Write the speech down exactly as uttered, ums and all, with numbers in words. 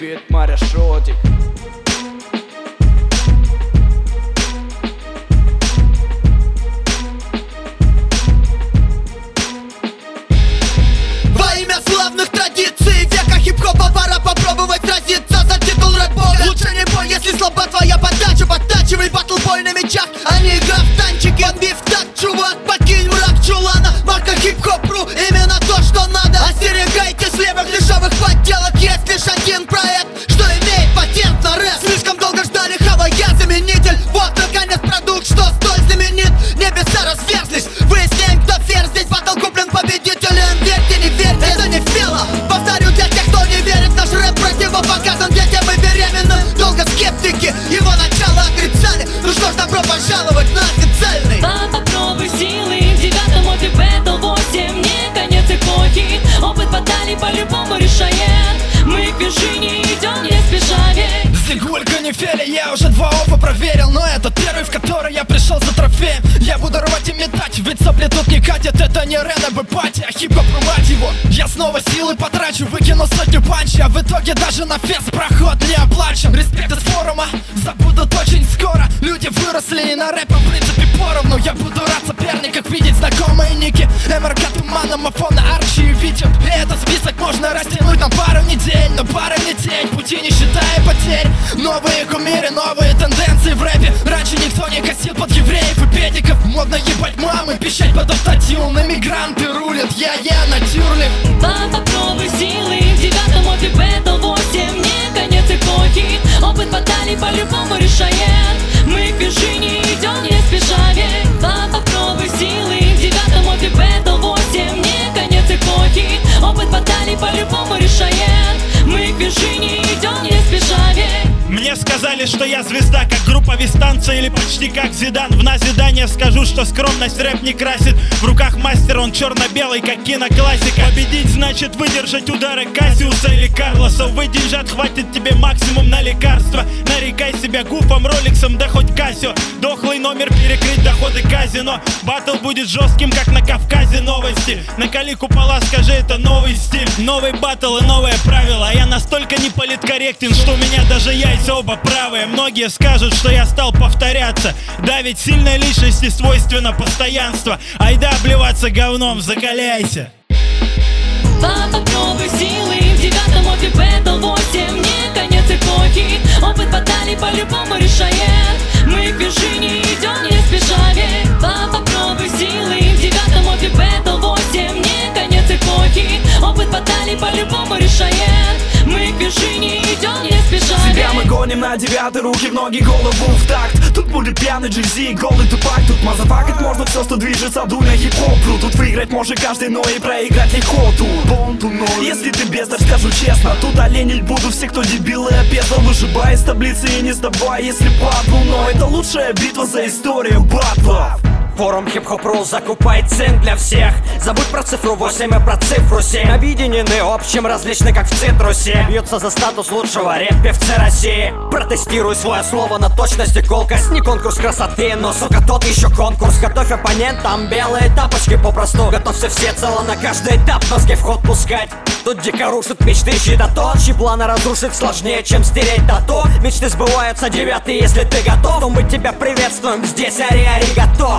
Привет, Маря Шотик. Во имя славных традиций века хип-хопа пора попробовать сразиться за титул рэп-бога. Лучше не бой, если слаба твоя подача. Подтачивай батл-бой на мечах, а не игра в танчики. Отбив так, чувак, покинь мрак чулана. Марка хип-хоп.ру, именно то, что надо. Остерегайтесь левых дешевых подделок. Есть лишь один проект, что имеет патент на рэп. Слишком долго ждали хава, я заменитель. Вот наконец продукт, что столь знаменит. Небеса разверзлись, выясняем, кто фер. Здесь батл куплен победителем. Верьте, не верьте, это не фела. Повторю для тех, кто не верит, наш рэп противопоказан для темы беременным. Долго скептики его начало отрицали. Ну что ж, добро пожаловать на официальный. Попробуй силы в девятом опе Battle восемь. Не конец эпохи, опыт баталий по-любому решает. Мы к вершине идем не спеша, ведь Зигулька не феля, я уже два опа проверил. Но это первый, в который я пришел за трофеем. Я буду рвать и метать, ведь сопли тут не катят. Это не Рена Б пати, а хип-хоп, мать его. Я снова силы потрачу, выкину сотню панчи. А в итоге даже на фест проход не оплачен. Респект из форума забудут очень скоро. Люди выросли и на рэпе в принципе поровну. Я буду рад соперниках видеть знакомые ники. МРК, Туман, Амофона, Арчи и Витя. И этот список можно растянуть на пару недель. Но пара не тень, пути не считая потерь. Новые кумиры, новые тенденции в рэпе. Раньше никто не косил под евреев и педиков. Модно ебать мамы, пищать под автотюн. Иммигранты рулят, я, я на тюрле. попробуй силы в девятом опе Battle восемь. Не конец эпохи, опыт баталий по-любому решает. Мы к вершине идем не спеша, ведь попробуй силы в девятом опе Battle восемь. Не конец эпохи, опыт баталий по-любому решает. Мы к вершине идем не спеша, ведь мне сказали, что я звезда, как группа Вистанца или почти как Зидан. В назидание скажу, что скромность рэп не красит. В руках мастер, он черно-белый, как киноклассика. Победить значит выдержать удары Кассиуса или Карлоса. Увы, деньжат хватит тебе максимум на лекарства. Нарекай себя гуфом, роликсом, да хоть Кассио. Дохлый номер перекрыть доходы казино. Баттл будет жестким, как на Кавказе новости. Накали купола, скажи, это новый стиль. Новый баттл и новые правила. Я настолько не политкорректен, что у меня даже яйца оба правые. Многие скажут, что я стал повторяться. Да, ведь сильной личности свойственно постоянство. Айда обливаться говном, закаляйся. Попробуй силы в девятом опе Battle восемь. Не конец эпохи, опыт баталий по-любому решает. Мы к вершине идем не спеша, ведь попробуй силы в девятом опе Battle восемь. Не конец эпохи, опыт баталий по-любому решает. Мы к вершине идем не спеша, себя мы гоним на девятой, руки в ноги, голову в такт. Тут будет пьяный Джей-Зи, голый Тупак. Тут мазафакать можно все, что движется, дуй на хип-хоп-ру. Тут выиграть может каждый, но и проиграть легко. Тут Born to know. Если ты бездарь, скажу честно, тут оленить буду все, кто дебилы опездал. Выжибай из таблицы и не сдавай, если падлу. Но это лучшая битва за историю батлов. Форум хип-хоп.ру, закупай цен для всех. Забудь про цифру восемь и про цифру семь. Объединены общим, различны как в цитрусе. Бьются за статус лучшего рэп-певца России. Протестируй свое слово на точность и колкость. Не конкурс красоты, но, сука, тот еще конкурс. Готовь оппонентам белые тапочки попросту. Готовься всецело на каждый этап мозги в ход пускать. Тут дико рушит мечты щит, а то, чьи планы разрушить сложнее, чем стереть тату. Мечты сбываются, девятый, если ты готов, то мы тебя приветствуем здесь, ари-ари, готов.